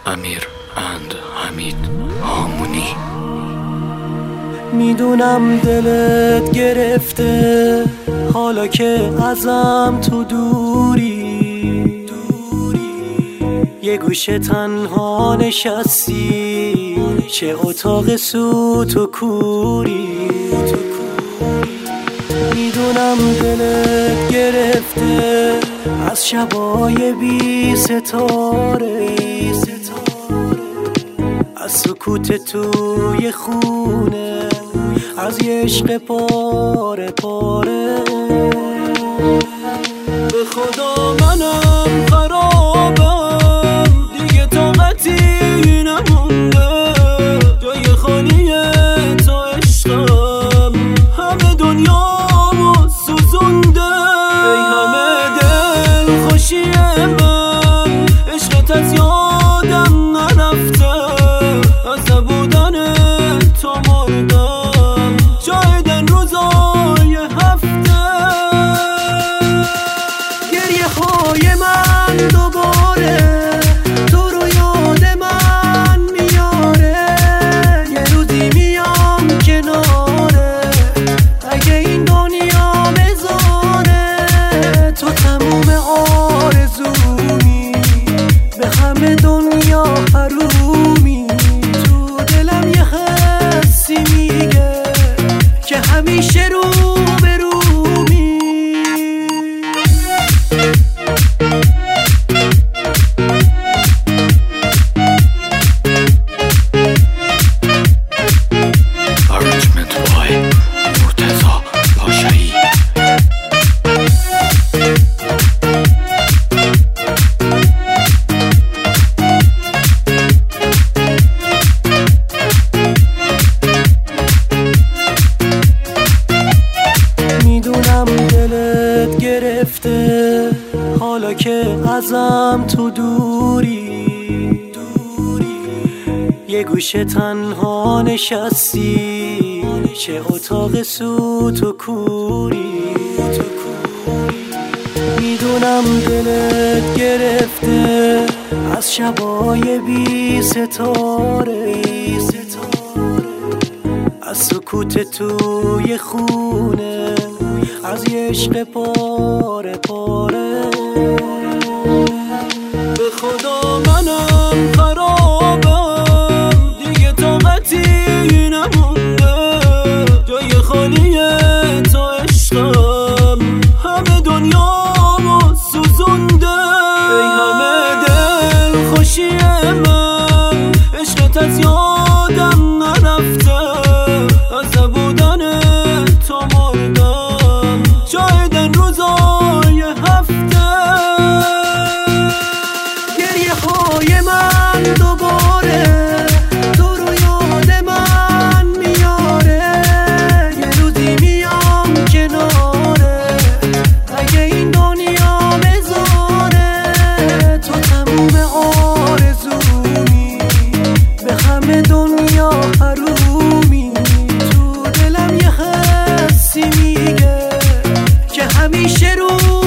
امیر اند حمید هامونی. میدونم دلت گرفته حالا که ازم تو دوری، یه گوشه تنها نشستی، چه اتاق سوت و کوری. میدونم دلت گرفته از شبای بی ستاره، از سکوت توی خونه، از یه عشق پاره پاره. به خدا منم خرابم، دیگه طاقتی نمونده، جای خالی تو عشقم، همه دنیامو سوزونده. ای همه دل خوشی من، عشقت از یادم نرفته، از نبودن تو مردم، شاید روزای هفته. گریه های من دوباره تو رو یاد من میاره، یه روزی میام کناره، اگه این دنیا بذاره تو تموم آرزومی، به همه دنیا حرومی. تو دلم یه حسی میگه که همیشه رو به رومی. Arrangement by مرتضی پاشایی. میدونم دلت گرفته حالا که ازم تو دوری، یه گوشه تنها نشستی، چه اتاق سوت و کوری. میدونم دلت گرفته از شبای بی ستاره، از سکوت توی خونه، از یه عشق پاره پاره. به خدا منم خرابم، دیگه طاقتی نمونده، جای خالی تو عشقم، همه دنیامو سوزونده. ای همه دل خوشی من، عشقت از یادم نرفته، از نبودن تو مردم، شاید روزای هفته. گریه های من دوباره تو رو یاد من میاره، یه روزی میام کناره، اگه این دنیا بذاره تو تموم آرزومی، به همه دنیا حرومی. تو دلم یه حسی میگه که همیشه رو